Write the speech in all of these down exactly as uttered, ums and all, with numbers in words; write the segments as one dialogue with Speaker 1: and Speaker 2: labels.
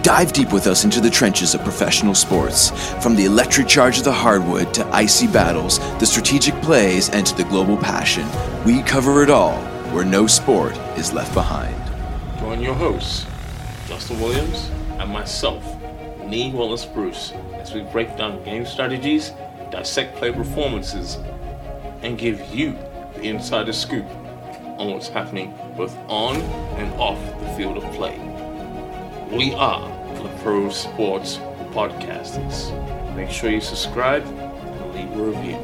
Speaker 1: Dive deep with us into the trenches of professional sports, from the electric charge of the hardwood to icy battles, the strategic plays, and to the global passion. We cover it all, where no sport is left behind.
Speaker 2: Join your hosts, Justin Williams and myself, Lee Wallace Bruce, as we break down game strategies, dissect play performances, and give you the insider scoop on what's happening both on and off the field of play. We are the Pro Sports Podcasters. Make sure you subscribe and leave a review.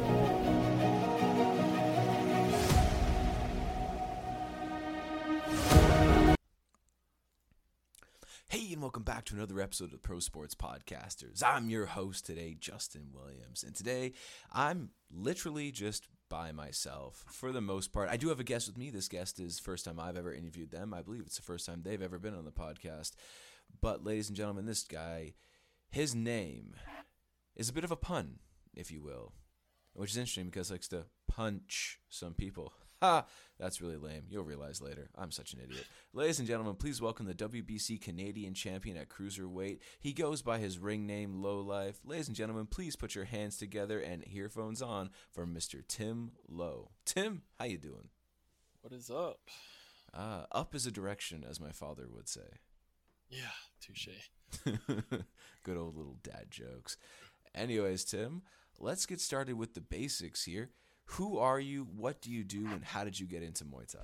Speaker 1: Hey, and welcome back to another episode of the Pro Sports Podcasters. I'm your host today, Justin Williams, and today I'm literally just by myself for the most part. I do have a guest with me. This guest is the first time I've ever interviewed them. I believe it's the first time they've ever been on the podcast. But ladies and gentlemen, this guy, his name is a bit of a pun, if you will, which is interesting because he likes to punch some people. Ha! That's really lame. You'll realize later. I'm such an idiot. Ladies and gentlemen, please welcome the W B C Canadian champion at cruiserweight. He goes by his ring name, Low Life. Ladies and gentlemen, please put your hands together and earphones on for Mister Tim Lowe. Tim, how you doing?
Speaker 3: What is up?
Speaker 1: Uh, up is a direction, as my father would say.
Speaker 3: Yeah, touche.
Speaker 1: Good old little dad jokes. Anyways, Tim, let's get started with the basics here. Who are you, what do you do, and how did you get into Muay Thai?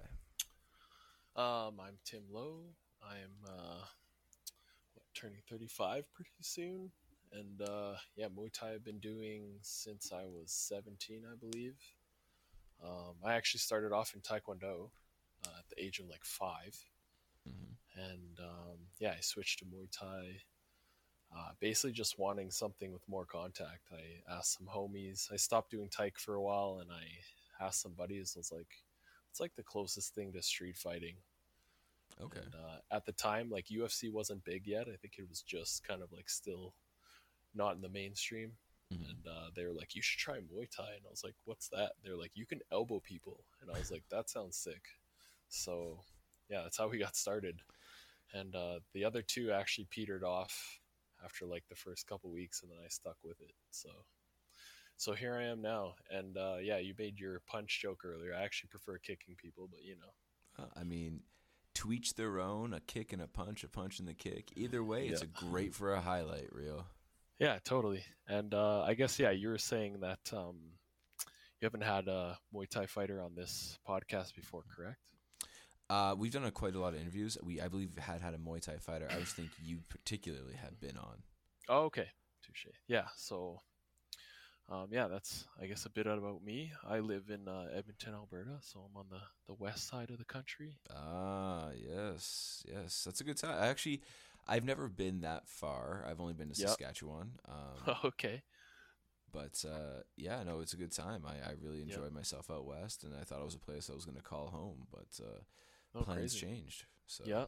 Speaker 3: Um, I'm Tim Lowe. I'm uh, what, turning thirty-five pretty soon. And uh, yeah, Muay Thai I've been doing since I was seventeen, I believe. Um, I actually started off in Taekwondo uh, at the age of like five. Mm-hmm. And um, yeah, I switched to Muay Thai. Uh, basically just wanting something with more contact. I asked some homies. I stopped doing taek for a while, and I asked some buddies. I was like, it's like the closest thing to street fighting.
Speaker 1: Okay.
Speaker 3: And, uh, at the time, like U F C wasn't big yet. I think it was just kind of like still not in the mainstream. Mm-hmm. And uh, they were like, you should try Muay Thai. And I was like, what's that? They were like, you can elbow people. And I was like, that sounds sick. So yeah, that's how we got started. And uh, the other two actually petered off after like the first couple weeks, and then I stuck with it. So, so here I am now. And uh, yeah, you made your punch joke earlier. I actually prefer kicking people, but you know.
Speaker 1: Uh, I mean, to each their own. A kick and a punch, a punch and the kick. Either way, yeah. It's a great for a highlight reel. Yeah,
Speaker 3: totally. And uh, I guess yeah, you were saying that um, you haven't had a Muay Thai fighter on this podcast before, correct?
Speaker 1: Uh, we've done a, quite a lot of interviews. We, I believe, had had a Muay Thai fighter. I just think you particularly have been on.
Speaker 3: Oh, okay. Touche. Yeah. So, um, yeah, that's, I guess, a bit about me. I live in uh, Edmonton, Alberta, so I'm on the, the west side of the country.
Speaker 1: Ah, yes. Yes. That's a good time. I actually, I've never been that far. I've only been to yep. Saskatchewan. Um,
Speaker 3: okay.
Speaker 1: But, uh, yeah, no, it's a good time. I, I really enjoyed yep. myself out west, and I thought it was a place I was going to call home, but uh, oh, plans crazy. changed. So
Speaker 3: yeah,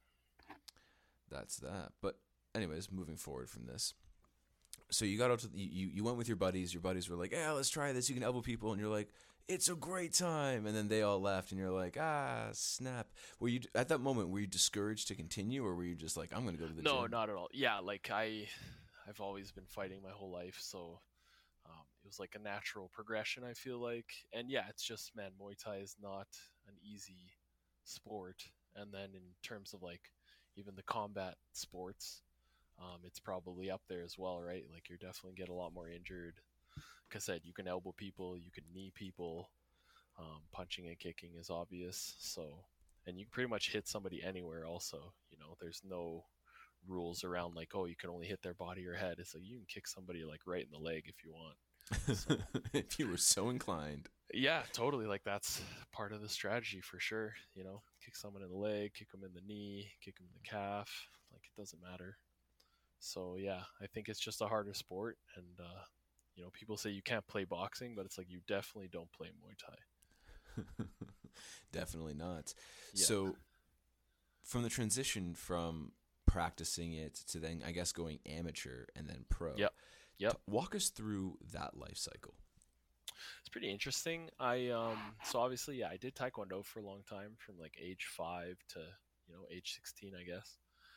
Speaker 1: that's that. But anyways, moving forward from this. So you got out to the, you, you went with your buddies. Your buddies were like, yeah, let's try this. You can elbow people. And you're like, it's a great time. And then they all left, and you're like, ah, snap. Were you, at that moment, were you discouraged to continue, or were you just like, I'm going to go to the
Speaker 3: no,
Speaker 1: gym?
Speaker 3: No, not at all. Yeah, like I, I've always been fighting my whole life, so Um, it was like a natural progression, I feel like. And yeah, it's just, man, Muay Thai is not an easy sport. And then in terms of like even the combat sports, um, it's probably up there as well, right? Like you're definitely get a lot more injured. Like I said, you can elbow people, you can knee people. Um, punching and kicking is obvious. So, and you can pretty much hit somebody anywhere also. You know, there's no rules around like, oh, you can only hit their body or head. It's like you can kick somebody like right in the leg if you want.
Speaker 1: So, if you were so inclined.
Speaker 3: Yeah, totally. Like that's part of the strategy for sure. You know, kick someone in the leg, kick them in the knee, kick them in the calf. Like it doesn't matter. So yeah, I think it's just a harder sport. And, uh, you know, people say you can't play boxing, but it's like you definitely don't play Muay Thai.
Speaker 1: Definitely not.
Speaker 3: Yeah.
Speaker 1: So from the transition from practicing it to then, I guess, going amateur and then pro.
Speaker 3: Yep. Yep.
Speaker 1: Walk us through that life cycle.
Speaker 3: It's pretty interesting. I um so obviously yeah I did Taekwondo for a long time, from like age five to you know age sixteen, I guess.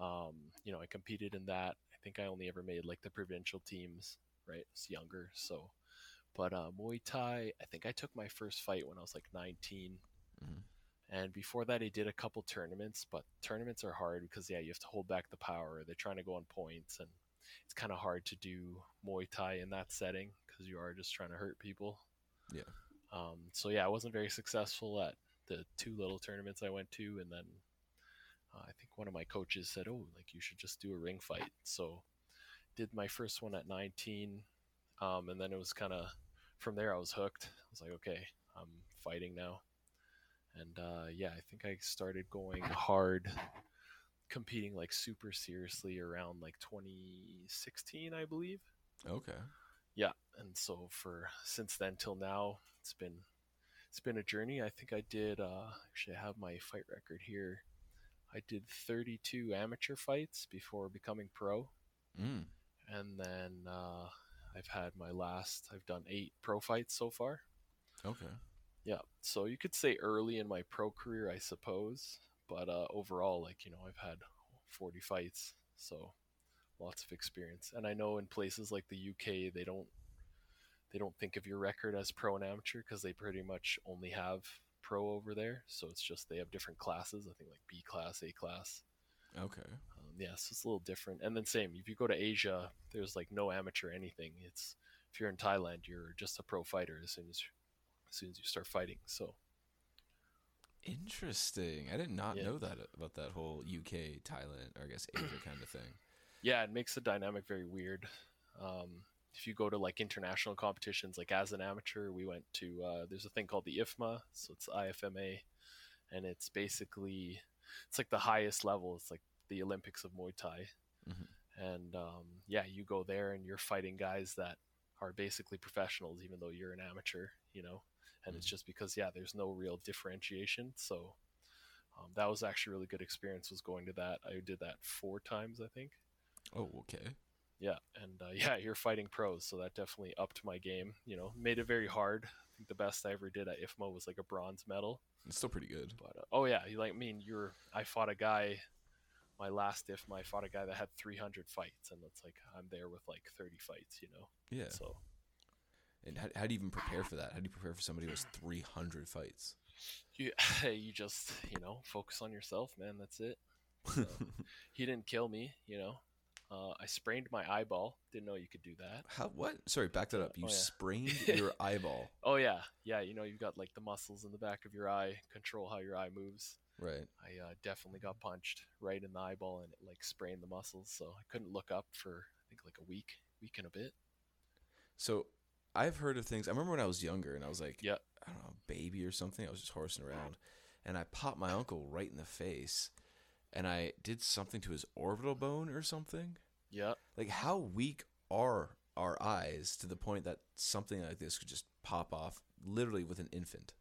Speaker 3: Um, you know, I competed in that. I think I only ever made like the provincial teams, right? It's younger, so. But uh, Muay Thai, I think I took my first fight when I was like nineteen.
Speaker 1: Mm-hmm.
Speaker 3: And before that, I did a couple tournaments, but tournaments are hard because, yeah, you have to hold back the power. They're trying to go on points, and it's kind of hard to do Muay Thai in that setting because you are just trying to hurt people.
Speaker 1: Yeah.
Speaker 3: Um, so, yeah, I wasn't very successful at the two little tournaments I went to, and then uh, I think one of my coaches said, oh, like, you should just do a ring fight. So did my first one at nineteen, um, and then it was kind of, from there I was hooked. I was like, okay, I'm fighting now. And uh, yeah, I think I started going hard, competing like super seriously around like twenty sixteen, I believe.
Speaker 1: Okay.
Speaker 3: Yeah, and so for since then till now, it's been it's been a journey. I think I did. Uh, actually, I have my fight record here. I did thirty-two amateur fights before becoming pro,
Speaker 1: Mm.
Speaker 3: and then uh, I've had my last. I've done eight pro fights so far.
Speaker 1: Okay.
Speaker 3: Yeah, so you could say early in my pro career, I suppose, but uh, overall, like, you know, I've had forty fights, so lots of experience. And I know in places like the U K, they don't they don't think of your record as pro and amateur because they pretty much only have pro over there. So it's just they have different classes. I think like B class, A class.
Speaker 1: Okay.
Speaker 3: Um, yeah, so it's a little different. And then same, if you go to Asia, there's like no amateur anything. It's if you're in Thailand, you're just a pro fighter as soon as as soon as you start fighting. So
Speaker 1: interesting. I did not
Speaker 3: Yeah.
Speaker 1: know that about that whole U K, Thailand, or I guess Asia kind of thing.
Speaker 3: yeah, it makes the dynamic very weird. Um, if you go to like international competitions, like as an amateur, we went to uh, there's a thing called the I F M A, so it's I F M A, and it's basically it's like the highest level. It's like the Olympics of Muay Thai,
Speaker 1: Mhm.
Speaker 3: and um, yeah, you go there and you're fighting guys that are basically professionals, even though you're an amateur, you know. And it's just because yeah, there's no real differentiation. So um, that was actually a really good experience. Was going to that. I did that four times, I think.
Speaker 1: Oh, okay.
Speaker 3: Yeah, and uh, yeah, you're fighting pros, so that definitely upped my game. You know, made it very hard. I think the best I ever did at I F M A was like a bronze medal.
Speaker 1: It's still pretty good.
Speaker 3: But uh, oh yeah, you like I mean you're. I fought a guy. My last I F M A, I fought a guy that had three hundred fights, and it's like I'm there with like thirty fights. You know.
Speaker 1: Yeah.
Speaker 3: So.
Speaker 1: And how, how do you even prepare for that? How do you prepare for somebody who has three hundred fights?
Speaker 3: You you just you know focus on yourself, man. That's it. So, he didn't kill me, you know. Uh, I sprained my eyeball. Didn't know you could do that.
Speaker 1: How? What? Sorry, back that up. You
Speaker 3: Oh, yeah.
Speaker 1: sprained your eyeball.
Speaker 3: Oh yeah, yeah. You know you've got like the muscles in the back of your eye control how your eye moves.
Speaker 1: Right.
Speaker 3: I uh, definitely got punched right in the eyeball and it like sprained the muscles, so I couldn't look up for I think like a week, week and a bit.
Speaker 1: So I've heard of things. I remember when I was younger and I was like,
Speaker 3: Yeah.
Speaker 1: I don't know, baby or something. I was just horsing around, and I popped my uncle right in the face, and I did something to his orbital bone or something.
Speaker 3: Yeah.
Speaker 1: Like, how weak are our eyes to the point that something like this could just pop off literally with an infant?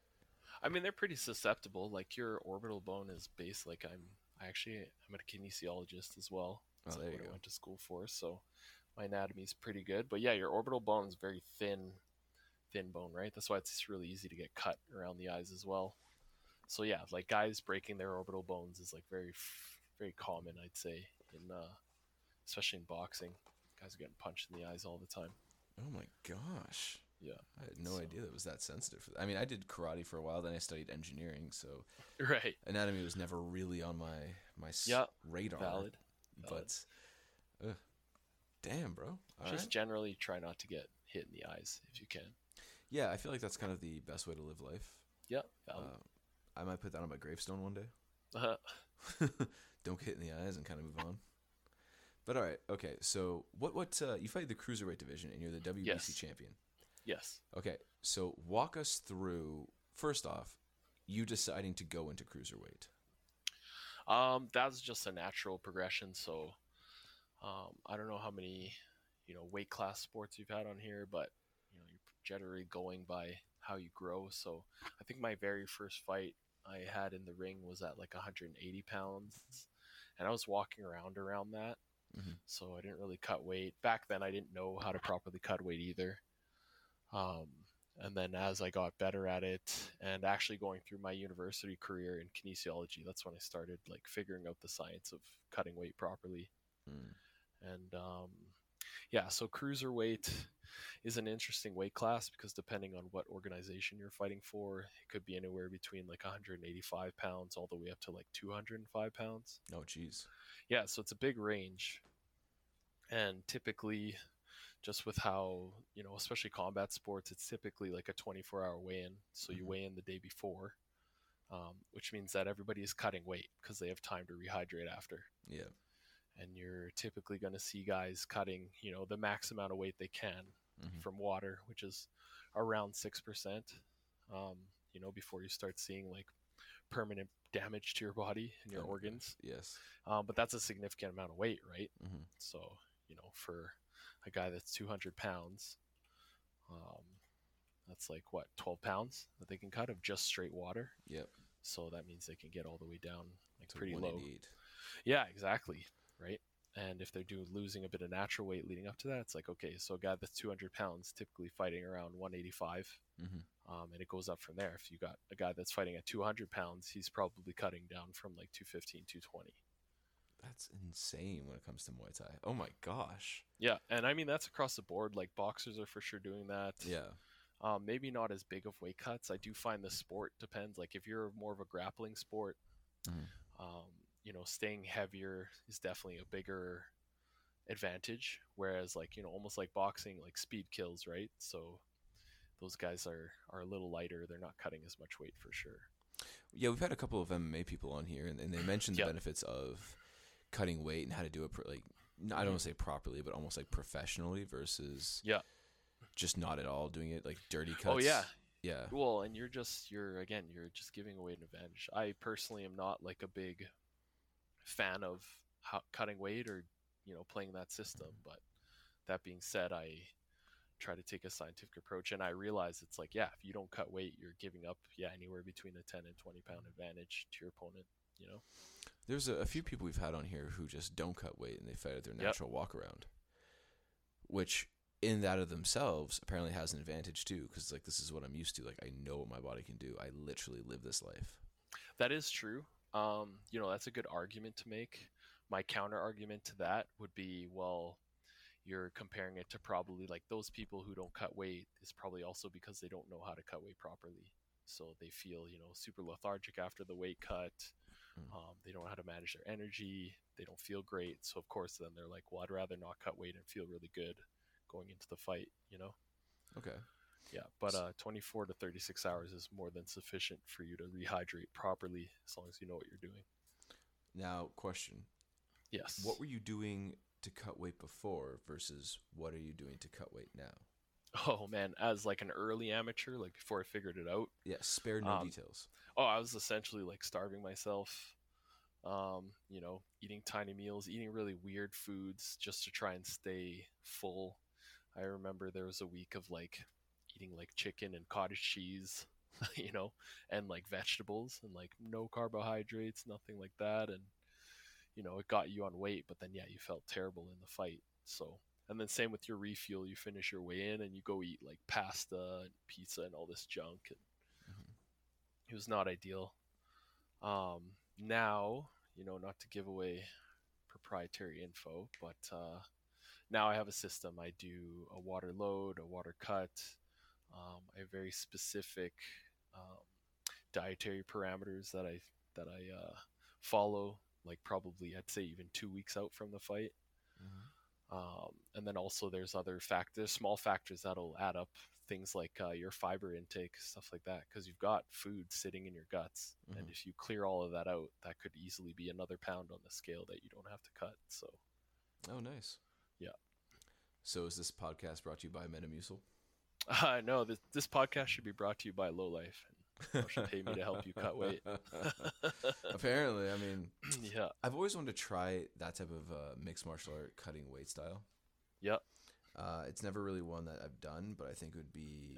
Speaker 3: I mean, they're pretty susceptible. Like your orbital bone is based. Like I'm, I actually, I'm a kinesiologist as well. That's
Speaker 1: Oh,
Speaker 3: like
Speaker 1: there you
Speaker 3: what I
Speaker 1: go.
Speaker 3: went to school for. So my anatomy is pretty good. But yeah, your orbital bone is very thin, thin bone, right? That's why it's really easy to get cut around the eyes as well. So yeah, like guys breaking their orbital bones is like very, very common, I'd say, in uh, especially in boxing. Guys are getting punched in the eyes all the time.
Speaker 1: Oh my gosh.
Speaker 3: Yeah.
Speaker 1: I had no
Speaker 3: So-
Speaker 1: idea that it was that sensitive. I mean, I did karate for a while, then I studied engineering, so
Speaker 3: Right.
Speaker 1: anatomy was never really on my my s-
Speaker 3: Yeah,
Speaker 1: radar.
Speaker 3: Valid. valid.
Speaker 1: But uh, damn, bro. All
Speaker 3: Just
Speaker 1: right.
Speaker 3: generally try not to get hit in the eyes if you can.
Speaker 1: Yeah, I feel like that's kind of the best way to live life.
Speaker 3: Yeah. Valid.
Speaker 1: Uh, I might put that on my gravestone one day.
Speaker 3: Uh,
Speaker 1: Don't get hit in the eyes and kind of move on. But all right, okay. So what what uh, you fight the cruiserweight division and you're the W B C
Speaker 3: Yes.
Speaker 1: champion.
Speaker 3: yes.
Speaker 1: Okay, so walk us through. First off, you deciding to go into cruiserweight.
Speaker 3: Um, that's just a natural progression. So, um, I don't know how many, you know, weight class sports you've had on here, but you know, you're generally going by how you grow. So, I think my very first fight I had in the ring was at like one hundred eighty pounds, and I was walking around around that.
Speaker 1: Mhm.
Speaker 3: So I didn't really cut weight back then. I didn't know how to properly cut weight either. Um, And then as I got better at it, and actually going through my university career in kinesiology, that's when I started like figuring out the science of cutting weight properly.
Speaker 1: Mm.
Speaker 3: And um, yeah, so cruiserweight is an interesting weight class because depending on what organization you're fighting for, it could be anywhere between like one hundred eighty-five pounds all the way up to like two hundred five pounds.
Speaker 1: Oh, geez.
Speaker 3: Yeah, so it's a big range. And typically, just with how, you know, especially combat sports, it's typically like a twenty-four hour weigh-in. So you
Speaker 1: Mhm.
Speaker 3: weigh in the day before, um, which means that everybody is cutting weight because they have time to rehydrate after.
Speaker 1: Yeah.
Speaker 3: And you're typically going to see guys cutting, you know, the max amount of weight they can
Speaker 1: Mhm.
Speaker 3: from water, which is around six percent, um, you know, before you start seeing like permanent damage to your body and your
Speaker 1: Oh my
Speaker 3: organs.
Speaker 1: gosh. Yes.
Speaker 3: Um, but that's a significant amount of weight, right?
Speaker 1: Mhm.
Speaker 3: So, you know, for a guy that's two hundred pounds, um, that's like what, twelve pounds that they can cut of just straight water.
Speaker 1: Yep.
Speaker 3: So that means they can get all the way down like
Speaker 1: To
Speaker 3: pretty low.
Speaker 1: one eighty-eight.
Speaker 3: Yeah, exactly. Right. And if they're doing losing a bit of natural weight leading up to that, it's like, okay, so a guy that's two hundred pounds typically fighting around one eighty-five,
Speaker 1: Mhm.
Speaker 3: um, and it goes up from there. If you got a guy that's fighting at two hundred pounds, he's probably cutting down from like two fifteen, two twenty.
Speaker 1: That's insane when it comes to Muay Thai. Oh my gosh.
Speaker 3: Yeah, and I mean that's across the board. Like boxers are for sure doing that.
Speaker 1: Yeah.
Speaker 3: Um, maybe not as big of weight cuts. I do find the sport depends. Like if you're more of a grappling sport,
Speaker 1: Mhm.
Speaker 3: um, you know, staying heavier is definitely a bigger advantage. Whereas like, you know, almost like boxing, like speed kills, right? So those guys are, are a little lighter. They're not cutting as much weight for sure.
Speaker 1: Yeah, we've had a couple of M M A people on here, and, and they mentioned the
Speaker 3: Yeah.
Speaker 1: benefits of cutting weight and how to do it, pro- like, I don't want to say properly, but almost like professionally versus
Speaker 3: Yeah.
Speaker 1: just not at all doing it like dirty cuts.
Speaker 3: Oh yeah.
Speaker 1: Yeah.
Speaker 3: Well, and you're just, you're, again, you're just giving away an advantage. I personally am not like a big fan of how, cutting weight or, you know, playing that system. But that being said, I try to take a scientific approach, and I realize it's like, yeah, if you don't cut weight, you're giving up, yeah, anywhere between a ten and twenty pound advantage to your opponent, you know?
Speaker 1: There's a, a few people we've had on here who just don't cut weight and they fight at their
Speaker 3: Yep.
Speaker 1: natural walk around, which in that of themselves apparently has an advantage too, because like this is what I'm used to. Like I know what my body can do. I literally live this life.
Speaker 3: That is true. Um, you know, that's a good argument to make. My counter argument to that would be, well, you're comparing it to probably like those people who don't cut weight is probably also because they don't know how to cut weight properly. So they feel, you know, super lethargic after the weight cut.
Speaker 1: Mm.
Speaker 3: Um, they don't know how to manage their energy. They don't feel great. So of course, then they're like, well, I'd rather not cut weight and feel really good going into the fight, you know?
Speaker 1: Okay.
Speaker 3: Yeah, but uh, twenty-four to thirty-six hours is more than sufficient for you to rehydrate properly as long as you know what you're doing.
Speaker 1: Now, question.
Speaker 3: Yes.
Speaker 1: What were you doing to cut weight before versus what are you doing to cut weight now?
Speaker 3: Oh man, as like an early amateur, like before I figured it out.
Speaker 1: Yeah, spare no
Speaker 3: Um,
Speaker 1: details.
Speaker 3: Oh, I was essentially like starving myself. Um, you know, eating tiny meals, eating really weird foods just to try and stay full. I remember there was a week of like eating like chicken and cottage cheese, you know, and like vegetables and like no carbohydrates, nothing like that. And, you know, it got you on weight, but then, yeah, you felt terrible in the fight. So, and then same with your refuel, you finish your weigh in and you go eat like pasta and pizza and all this junk. And
Speaker 1: Mhm.
Speaker 3: it was not ideal. Um, now, you know, not to give away proprietary info, but uh, now I have a system. I do a water load, a water cut. Um, I have very specific um, dietary parameters that I that I uh, follow. Like probably, I'd say even two weeks out from the fight.
Speaker 1: Mhm.
Speaker 3: Um, and then also there's other factors, small factors that'll add up. Things like uh, your fiber intake, stuff like that, because you've got food sitting in your guts, and
Speaker 1: Mhm.
Speaker 3: if you clear all of that out, that could easily be another pound on the scale that you don't have to cut. So,
Speaker 1: Oh, nice.
Speaker 3: yeah.
Speaker 1: So is this podcast brought to you by Metamucil?
Speaker 3: Uh, no, this, this podcast should be brought to you by Low Life. And should pay me to help you cut weight.
Speaker 1: Apparently, I mean,
Speaker 3: Yeah.
Speaker 1: I've always wanted to try that type of uh, mixed martial art cutting weight style.
Speaker 3: Yep.
Speaker 1: Uh, it's never really one that I've done, but I think it would be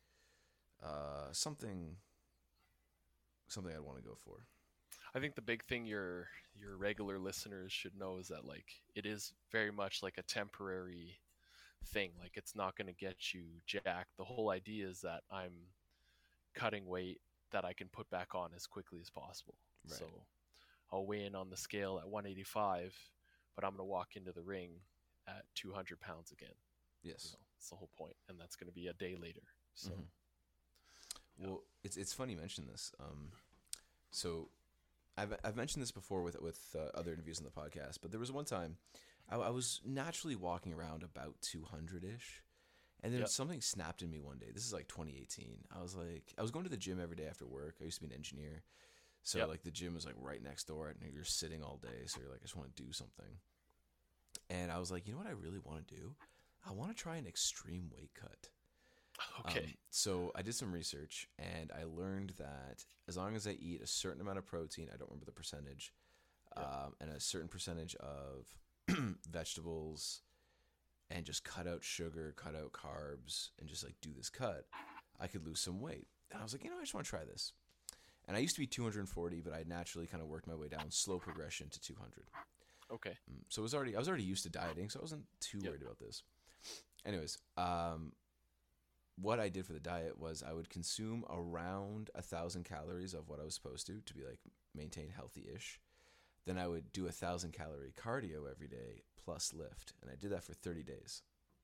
Speaker 1: uh, something something I'd want to go for.
Speaker 3: I think the big thing your your regular listeners should know is that like it is very much like a temporary thing. Like, it's not going to get you jacked. The whole idea is that I'm cutting weight that I can put back on as quickly as possible.
Speaker 1: Right.
Speaker 3: So I'll weigh in on the scale at one eighty-five, but I'm going to walk into the ring at two hundred pounds again.
Speaker 1: Yes.
Speaker 3: You know, that's the whole point. And that's going to be a day later. So,
Speaker 1: Mhm.
Speaker 3: yeah.
Speaker 1: Well, it's it's funny you mention this. Um, so I've I've mentioned this before with with uh, other interviews on the podcast, but there was one time I, I was naturally walking around about two hundred ish, and then
Speaker 3: Yep.
Speaker 1: something snapped in me one day. This is like twenty eighteen. I was like, I was going to the gym every day after work. I used to be an engineer, so
Speaker 3: Yep.
Speaker 1: like the gym was like right next door, and you're sitting all day, so you're like, I just want to do something. And I was like, you know what I really want to do? I want to try an extreme weight cut.
Speaker 3: Okay.
Speaker 1: Um, so I did some research, and I learned that as long as I eat a certain amount of protein, I don't remember the percentage,
Speaker 3: Yeah.
Speaker 1: um, and a certain percentage of vegetables, and just cut out sugar, cut out carbs, and just like do this cut, I could lose some weight. And I was like, you know, I just want to try this. And I used to be two hundred forty, but I naturally kind of worked my way down, slow progression to two hundred.
Speaker 3: Okay.
Speaker 1: Mm, So it was already I was already used to dieting, so I wasn't too
Speaker 3: Yep.
Speaker 1: worried about this. Anyways, um, what I did for the diet was I would consume around a thousand calories of what I was supposed to to be like maintain healthy-ish. Then I would do a thousand calorie cardio every day plus lift, and I did that for thirty days.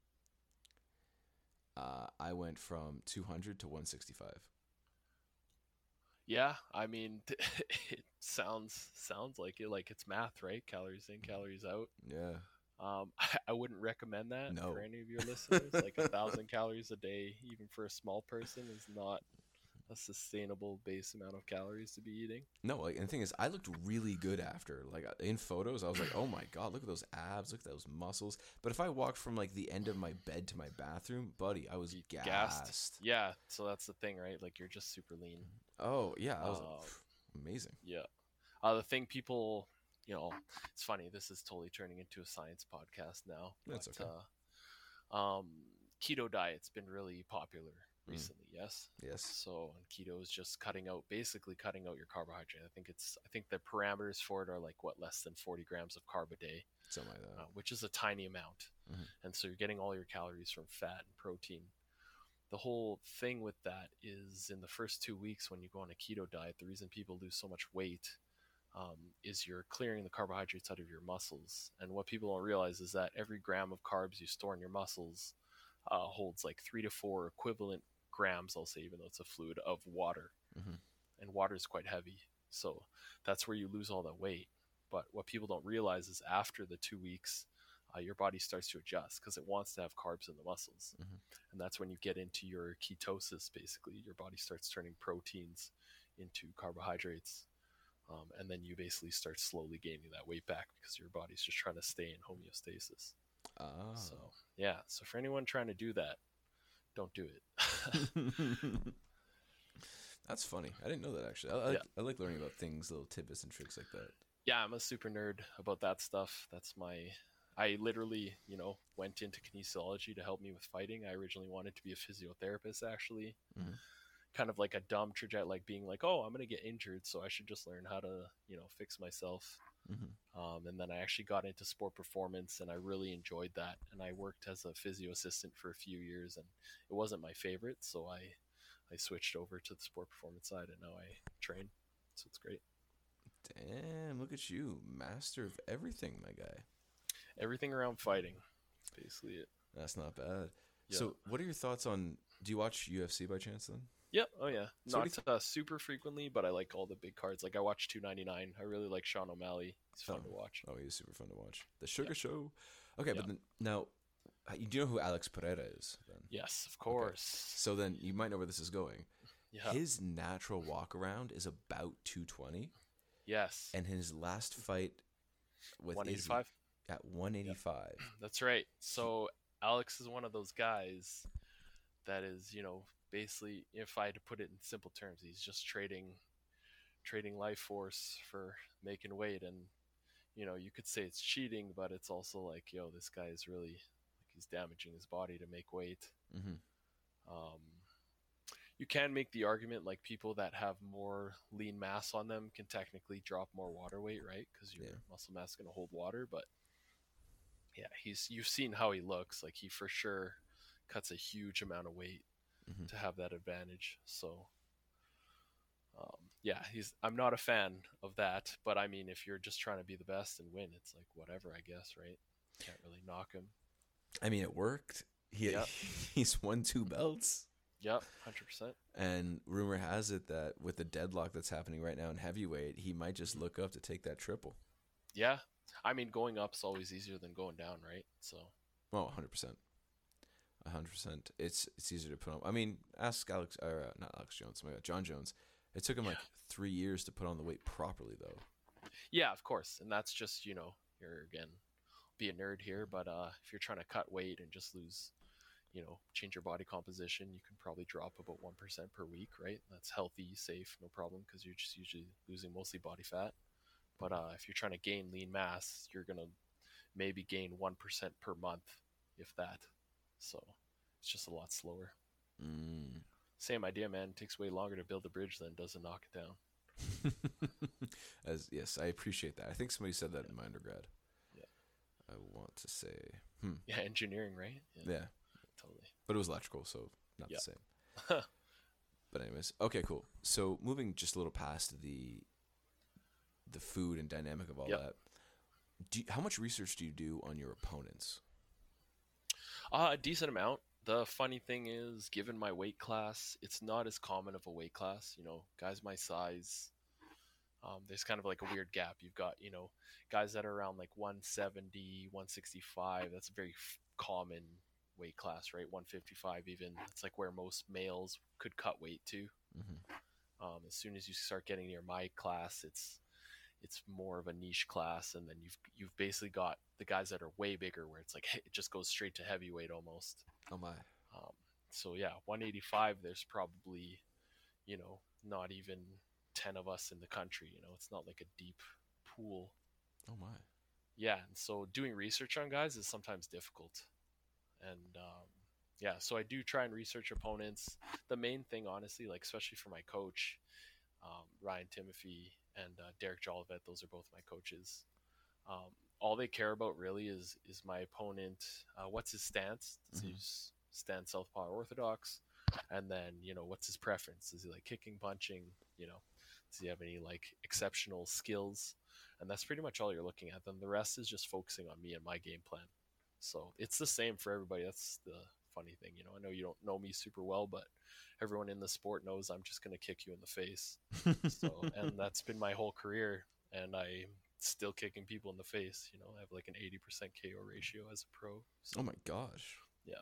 Speaker 1: Uh, I went from two hundred to one sixty-five.
Speaker 3: Yeah, I mean, it sounds sounds like it, like it's math, right? Calories in, calories out.
Speaker 1: Yeah.
Speaker 3: Um, I, I wouldn't recommend that
Speaker 1: No.
Speaker 3: for any of your listeners. Like a thousand calories a day, even for a small person, is not a sustainable base amount of calories to be eating.
Speaker 1: No, like, and the thing is, I looked really good after. Like in photos, I was like, "Oh my god, look at those abs, look at those muscles." But if I walked from like the end of my bed to my bathroom, buddy, I was
Speaker 3: You
Speaker 1: gassed.
Speaker 3: Yeah, so that's the thing, right? Like, you're just super lean.
Speaker 1: Oh yeah, I was
Speaker 3: Um,
Speaker 1: like, "Phew, amazing."
Speaker 3: Yeah. Uh, the thing people, you know, it's funny. This is totally turning into a science podcast now.
Speaker 1: That's
Speaker 3: but,
Speaker 1: okay.
Speaker 3: Uh, um, keto diet's been really popular
Speaker 1: Mm.
Speaker 3: recently. Yes.
Speaker 1: Yes.
Speaker 3: So and keto is just cutting out, basically cutting out your carbohydrate. I think it's, I think the parameters for it are like what, less than forty grams of carb a day,
Speaker 1: Something like that.
Speaker 3: uh, which is a tiny amount.
Speaker 1: Mhm.
Speaker 3: And so you're getting all your calories from fat and protein. The whole thing with that is in the first two weeks when you go on a keto diet, the reason people lose so much weight um, is you're clearing the carbohydrates out of your muscles. And what people don't realize is that every gram of carbs you store in your muscles uh, holds like three to four equivalent grams, I'll say, even though it's a fluid, of water.
Speaker 1: Mhm.
Speaker 3: And water is quite heavy. So that's where you lose all that weight. But what people don't realize is after the two weeks, uh, your body starts to adjust because it wants to have carbs in the muscles.
Speaker 1: Mhm.
Speaker 3: And that's when you get into your ketosis, basically. Your body starts turning proteins into carbohydrates. Um, and then you basically start slowly gaining that weight back because your body's just trying to stay in homeostasis.
Speaker 1: Ah.
Speaker 3: So, yeah. So for anyone trying to do that, don't do it.
Speaker 1: That's funny. I didn't know that actually. I, I, like,
Speaker 3: Yeah.
Speaker 1: I like learning about things, little tidbits and tricks like that.
Speaker 3: Yeah, I'm a super nerd about that stuff. That's my, I literally, you know, went into kinesiology to help me with fighting. I originally wanted to be a physiotherapist, actually.
Speaker 1: Mhm.
Speaker 3: Kind of like a dumb trajectory, like being like, oh, I'm going to get injured, so I should just learn how to, you know, fix myself.
Speaker 1: Mhm.
Speaker 3: Um, and then I actually got into sport performance, and I really enjoyed that. And I worked as a physio assistant for a few years, and it wasn't my favorite, so I, I switched over to the sport performance side, and now I train. So it's great.
Speaker 1: Damn, look at you, master of everything, my guy.
Speaker 3: Everything around fighting, that's basically it.
Speaker 1: That's not bad.
Speaker 3: Yeah.
Speaker 1: So, what are your thoughts on? Do you watch U F C by chance then?
Speaker 3: Yeah. Oh yeah.
Speaker 1: So what
Speaker 3: Not uh, super frequently, but I like all the big cards. Like I watch two ninety-nine. I really like Sean O'Malley. He's fun
Speaker 1: Oh.
Speaker 3: to watch.
Speaker 1: Oh, he's super fun to watch. The Sugar
Speaker 3: Yeah.
Speaker 1: Show. Okay,
Speaker 3: Yeah.
Speaker 1: but then now, uh, you do know who Alex Pereira is then?
Speaker 3: Yes, of course.
Speaker 1: So then you might know where this is going.
Speaker 3: Yeah.
Speaker 1: His natural walk around is about two twenty,
Speaker 3: yes.
Speaker 1: and his last fight with
Speaker 3: one
Speaker 1: Izzy
Speaker 3: eighty-five.
Speaker 1: at one eighty-five.
Speaker 3: That's right. So Alex is one of those guys that is, you know, basically, if I had to put it in simple terms, he's just trading, trading life force for making weight, and you know, you could say it's cheating, but it's also like, yo, this guy is really like he's damaging his body to make weight.
Speaker 1: Mm-hmm.
Speaker 3: Um, you can make the argument like people that have more lean mass on them can technically drop more water weight, right? Because your
Speaker 1: Yeah.
Speaker 3: muscle mass is going to hold water. But yeah, he's you've seen how he looks. Like, he for sure cuts a huge amount of weight
Speaker 1: Mhm.
Speaker 3: to have that advantage. So um, yeah, he's I'm not a fan of that, but I mean, if you're just trying to be the best and win, it's like whatever, I guess, right? Can't really knock him.
Speaker 1: I mean, it worked. He
Speaker 3: Yep.
Speaker 1: he's won two belts.
Speaker 3: Yep, one hundred percent.
Speaker 1: And rumor has it that with the deadlock that's happening right now in heavyweight, he might just look up to take that triple.
Speaker 3: Yeah, I mean, going up's always easier than going down, right? So
Speaker 1: Oh, one hundred percent. one hundred percent. It's it's easier to put on. I mean, ask Alex, or uh, not Alex Jones, my God, John Jones. It took him like three years to put on the weight properly, though.
Speaker 3: yeah, of course, and that's just, you know, you're again be a nerd here, but uh, if you're trying to cut weight and just lose, you know, change your body composition, you can probably drop about one percent per week, right? That's healthy, safe, no problem, because you're just usually losing mostly body fat. But uh, if you're trying to gain lean mass, you're gonna maybe gain one percent per month, if that. So it's just a lot slower.
Speaker 1: Mm.
Speaker 3: Same idea, man. It takes way longer to build a bridge than it does to knock it down.
Speaker 1: As yes, I appreciate that. I think somebody said that in my undergrad.
Speaker 3: Yeah.
Speaker 1: I want to say, hmm.
Speaker 3: Yeah, engineering, right?
Speaker 1: Yeah,
Speaker 3: Totally.
Speaker 1: but it was electrical, so not
Speaker 3: Yeah.
Speaker 1: the same. But anyways, okay, cool. So moving just a little past the the food and dynamic of all
Speaker 3: Yep.
Speaker 1: that. Do you, how much research do you do on your opponents?
Speaker 3: Uh, a decent amount. The funny thing is, given my weight class, it's not as common of a weight class. You know, guys my size, um, there's kind of like a weird gap. You've got, you know, guys that are around like one seventy, one sixty-five. That's a very f- common weight class, right? one fifty-five even. It's like where most males could cut weight to.
Speaker 1: Mm-hmm.
Speaker 3: Um, as soon as you start getting near my class, it's it's more of a niche class, and then you've you've basically got the guys that are way bigger, where it's like it just goes straight to heavyweight almost.
Speaker 1: Oh my!
Speaker 3: Um, so yeah, one eighty-five. There's probably, you know, not even ten of us in the country. You know, it's not like a deep pool.
Speaker 1: Oh my!
Speaker 3: Yeah, and so doing research on guys is sometimes difficult, and um, yeah, so I do try and research opponents. The main thing, honestly, like especially for my coach, um, Ryan Timothy and uh, Derek Jolivet, those are both my coaches. Um, all they care about really is is my opponent. Uh, what's his stance? Does he
Speaker 1: Mhm.
Speaker 3: stand southpaw or orthodox? And then, you know, what's his preference? Is he like kicking, punching? You know, does he have any like exceptional skills? And that's pretty much all you're looking at. Then the rest is just focusing on me and my game plan. So it's the same for everybody. That's the funny thing. You know, I know you don't know me super well, but everyone in the sport knows I'm just going to kick you in the face. So, and that's been my whole career. And I'm still kicking people in the face. You know, I have like an eighty percent K O ratio as a pro. So,
Speaker 1: Oh my gosh!
Speaker 3: yeah.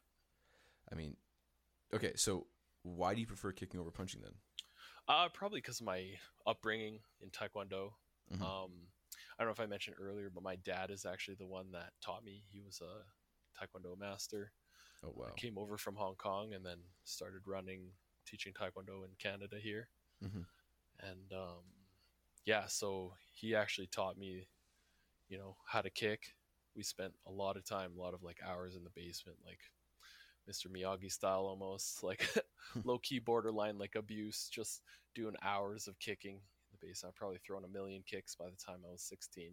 Speaker 1: I mean, okay, so why do you prefer kicking over punching then?
Speaker 3: Uh, probably because of my upbringing in Taekwondo.
Speaker 1: Mhm.
Speaker 3: Um, I don't know if I mentioned earlier, but my dad is actually the one that taught me. He was a Taekwondo master.
Speaker 1: Oh wow!
Speaker 3: I came over from Hong Kong and then started running, teaching Taekwondo in Canada here.
Speaker 1: Mhm.
Speaker 3: And um, yeah, so he actually taught me, you know, how to kick. We spent a lot of time, a lot of like hours in the basement, like Mister Miyagi style almost, like low key borderline like abuse, just doing hours of kicking in the basement. I've probably thrown a million kicks by the time I was sixteen.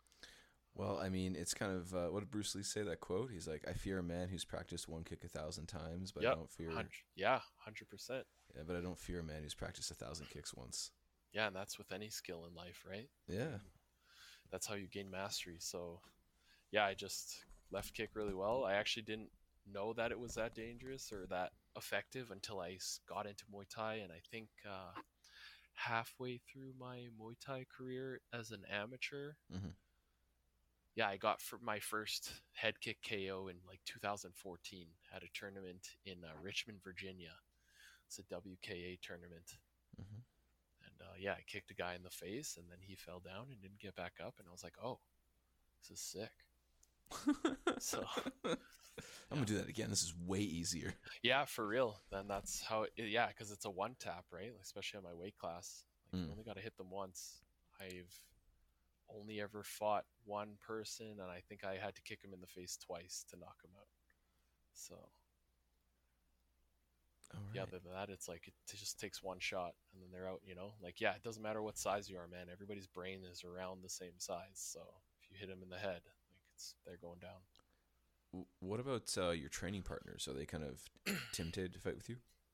Speaker 1: Well, I mean, it's kind of uh, what did Bruce Lee say? That quote. He's like, "I fear a man who's practiced one kick a thousand times, but
Speaker 3: Yep.
Speaker 1: I don't fear."
Speaker 3: Hundred, yeah, one hundred percent.
Speaker 1: Yeah, but I don't fear a man who's practiced a thousand kicks once.
Speaker 3: Yeah, and that's with any skill in life, right?
Speaker 1: Yeah.
Speaker 3: That's how you gain mastery. So, yeah, I just left kick really well. I actually didn't know that it was that dangerous or that effective until I s- got into Muay Thai, and I think uh, halfway through my Muay Thai career as an amateur,
Speaker 1: Mhm.
Speaker 3: yeah, I got for my first head kick K O in like two thousand fourteen at a tournament in uh, Richmond, Virginia. It's a W K A tournament.
Speaker 1: Mhm.
Speaker 3: And uh, yeah, I kicked a guy in the face, and then he fell down and didn't get back up. And I was like, "Oh, this is sick." So
Speaker 1: I'm gonna do that again. This is way easier.
Speaker 3: yeah, for real. Then that's how. It, yeah, because it's a one tap, right? Especially on my weight class. Like,
Speaker 1: Mm.
Speaker 3: you only got to hit them once. I've only ever fought one person, and I think I had to kick him in the face twice to knock him out. So
Speaker 1: All right.
Speaker 3: yeah, other than that, it's like it just takes one shot, and then they're out. You know, like yeah, it doesn't matter what size you are, man. Everybody's brain is around the same size. So if you hit them in the head, like it's they're going down.
Speaker 1: W- What about uh, your training partners? Are they kind of timid to fight with you?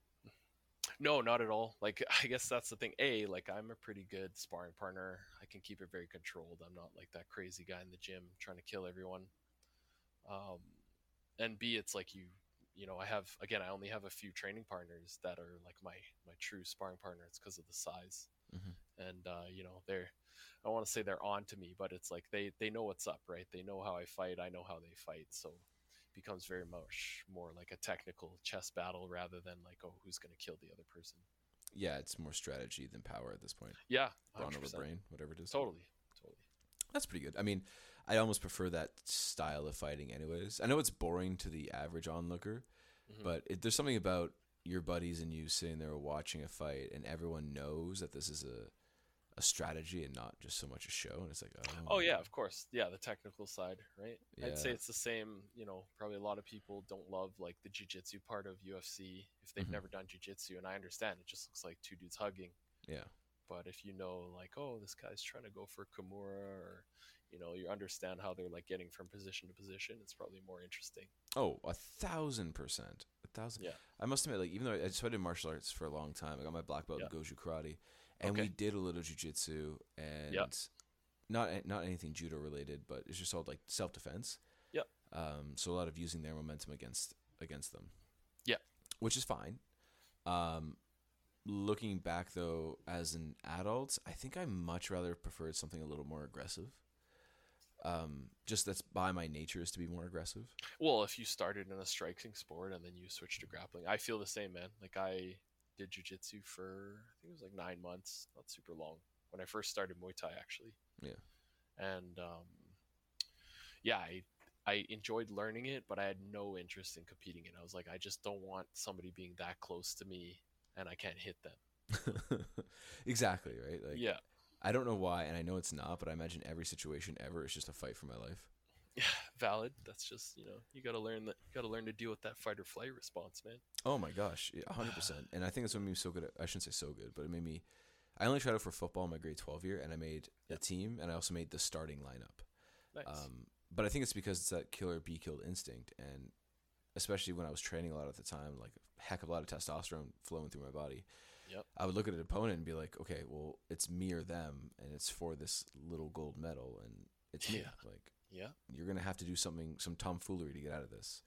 Speaker 3: No, not at all. Like, I guess that's the thing. A, like, I'm a pretty good sparring partner. I can keep it very controlled. I'm not like that crazy guy in the gym trying to kill everyone. Um, and B, it's like you, you know, I have, again, I only have a few training partners that are like my my true sparring partners because of the size.
Speaker 1: Mm-hmm.
Speaker 3: And uh, you know, they're, I don't want to say they're on to me, but it's like they they know what's up, right? They know how I fight. I know how they fight. So it becomes very much more like a technical chess battle rather than like, oh, who's going to kill the other person.
Speaker 1: Yeah, it's more strategy than power at this point.
Speaker 3: Yeah,
Speaker 1: Brawn
Speaker 3: one hundred percent.
Speaker 1: over brain, whatever it is.
Speaker 3: Totally, totally.
Speaker 1: That's pretty good. I mean, I almost prefer that style of fighting anyways. I know it's boring to the average onlooker,
Speaker 3: Mhm.
Speaker 1: but it, there's something about your buddies and you sitting there watching a fight and everyone knows that this is a, a strategy and not just so much a show. And it's like, oh,
Speaker 3: Oh yeah, of course. Yeah, the technical side, right? I'd say
Speaker 1: Yeah.
Speaker 3: it's the same. You know, probably a lot of people don't love like the jiu-jitsu part of U F C if they've
Speaker 1: Mhm.
Speaker 3: never done jiu-jitsu, and I understand it just looks like two dudes hugging.
Speaker 1: yeah.
Speaker 3: But if you know, like, oh, this guy's trying to go for Kimura, or you know, you understand how they're like getting from position to position, it's probably more interesting.
Speaker 1: Oh, a thousand percent. A thousand.
Speaker 3: Yeah.
Speaker 1: I must admit, like, even though I, so I did martial arts for a long time, I got my black belt
Speaker 3: Yeah.
Speaker 1: in Goju Karate, and
Speaker 3: Okay.
Speaker 1: we did a little jujitsu and not not anything judo related, but it's just all like self defense.
Speaker 3: Yep.
Speaker 1: Um, so a lot of using their momentum against against them.
Speaker 3: Yeah.
Speaker 1: Which is fine. Um, looking back though, as an adult, I think I much rather preferred something a little more aggressive. Um, just that's by my nature is to be more aggressive.
Speaker 3: Well, if you started in a striking sport and then you switched to grappling, I feel the same, man. Like I did jiu-jitsu for I think it was like nine months, not super long. When I first started Muay Thai, actually.
Speaker 1: Yeah.
Speaker 3: And um, yeah, I I enjoyed learning it, but I had no interest in competing in it. I was like, I just don't want somebody being that close to me and I can't hit them.
Speaker 1: Exactly, right? Like,
Speaker 3: Yeah.
Speaker 1: I don't know why, and I know it's not, but I imagine every situation ever is just a fight for my life.
Speaker 3: Yeah, valid. That's just, you know, you got to learn that you got to learn to deal with that fight or flight response, man.
Speaker 1: Oh my gosh, yeah, one hundred percent. And I think that's what made me so good at, I shouldn't say so good, but it made me, I only tried out for football in my grade twelve year, and I made the team, and I also made the starting lineup.
Speaker 3: Nice.
Speaker 1: Um, but I think it's because it's that kill or be killed instinct, and especially when I was training a lot at the time, like a heck of a lot of testosterone flowing through my body.
Speaker 3: Yep.
Speaker 1: I would look at an opponent and be like, okay, well, it's me or them, and it's for this little gold medal, and it's me.
Speaker 3: Yeah.
Speaker 1: Like,
Speaker 3: Yeah.
Speaker 1: you're gonna have to do something, some tomfoolery to get out of this.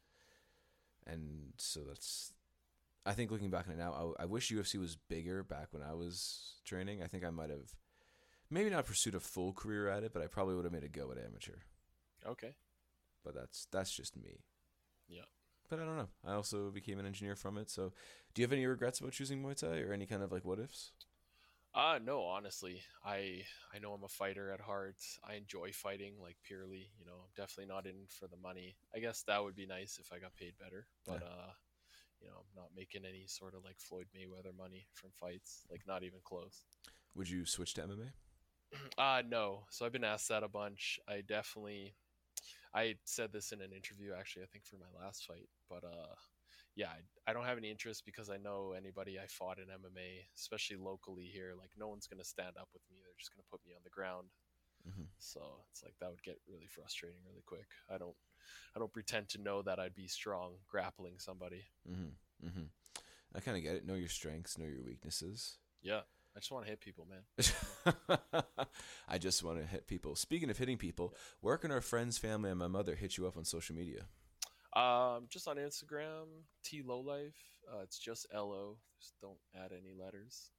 Speaker 1: And so that's, I think looking back on it now, I, I wish U F C was bigger back when I was training. I think I might have, maybe not pursued a full career at it, but I probably would have made a go at amateur.
Speaker 3: Okay.
Speaker 1: But that's that's just me.
Speaker 3: Yeah.
Speaker 1: But I don't know. I also became an engineer from it. So, do you have any regrets about choosing Muay Thai or any kind of like what ifs?
Speaker 3: Uh no, honestly. I I know I'm a fighter at heart. I enjoy fighting like purely, you know, I'm definitely not in for the money. I guess that would be nice if I got paid better, but
Speaker 1: Yeah.
Speaker 3: uh you know, I'm not making any sort of like Floyd Mayweather money from fights, like not even close.
Speaker 1: Would you switch to M M A?
Speaker 3: Uh no. So I've been asked that a bunch. I definitely I said this in an interview actually, I think for my last fight, but uh yeah, I, I don't have any interest because I know anybody I fought in M M A, especially locally here, like no one's going to stand up with me. They're just going to put me on the ground.
Speaker 1: Mm-hmm.
Speaker 3: So it's like that would get really frustrating really quick. I don't I don't pretend to know that I'd be strong grappling somebody.
Speaker 1: Mm-hmm. Mm-hmm. I kind of get it. Know your strengths, know your weaknesses.
Speaker 3: Yeah. I just want to hit people, man.
Speaker 1: I just want to hit people. Speaking of hitting people, where can our friends, family, and my mother hit you up on social media?
Speaker 3: Um, just on Instagram, T Lowlife. Uh, it's just L O. Just don't add any letters.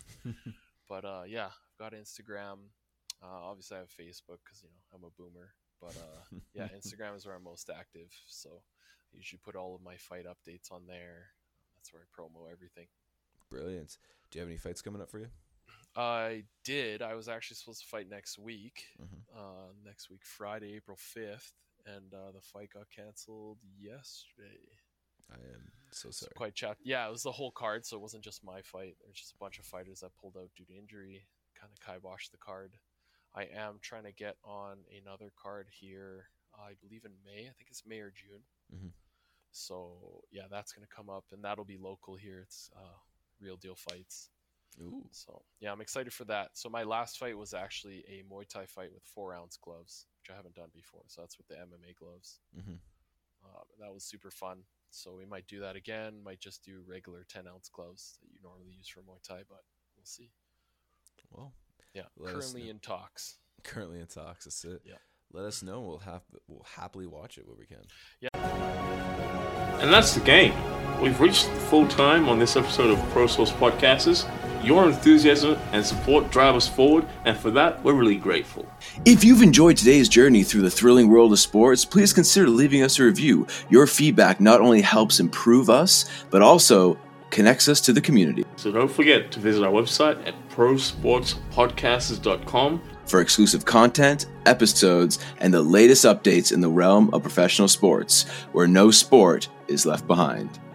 Speaker 3: But uh, yeah, I've got Instagram. Uh, obviously, I have Facebook because you know I'm a boomer. But uh, yeah, Instagram is where I'm most active. So I usually put all of my fight updates on there. That's where I promo everything.
Speaker 1: Brilliant. Do you have any fights coming up for you?
Speaker 3: I did. I was actually supposed to fight next week.
Speaker 1: Mhm.
Speaker 3: Uh, next week, Friday, April fifth, and uh, the fight got canceled yesterday.
Speaker 1: I am so
Speaker 3: So
Speaker 1: sorry.
Speaker 3: quite chapped. Yeah, it was the whole card, so it wasn't just my fight. There's just a bunch of fighters that pulled out due to injury, kind of kiboshed the card. I am trying to get on another card here, I believe in May. I think it's May or June.
Speaker 1: Mhm.
Speaker 3: So yeah, that's gonna come up, and that'll be local here. It's uh, Real Deal Fights.
Speaker 1: Ooh.
Speaker 3: So yeah, I'm excited for that. So my last fight was actually a Muay Thai fight with four ounce gloves, which I haven't done before. So that's with the M M A gloves.
Speaker 1: Mm-hmm.
Speaker 3: Uh, that was super fun. So we might do that again. Might just do regular ten ounce gloves that you normally use for Muay Thai, but we'll see.
Speaker 1: Well,
Speaker 3: yeah,
Speaker 1: let us
Speaker 3: currently
Speaker 1: know.
Speaker 3: in talks.
Speaker 1: Currently in talks. That's it.
Speaker 3: Yeah.
Speaker 1: Let us know. We'll have we'll happily watch it when we can.
Speaker 3: Yeah.
Speaker 2: And that's the game. We've reached full time on this episode of Pro Source Podcasters. Your enthusiasm and support drive us forward, and for that, we're really grateful.
Speaker 1: If you've enjoyed today's journey through the thrilling world of sports, please consider leaving us a review. Your feedback not only helps improve us, but also connects us to the community.
Speaker 2: So don't forget to visit our website at pro sports podcasters dot com
Speaker 1: for exclusive content, episodes, and the latest updates in the realm of professional sports, where no sport is left behind.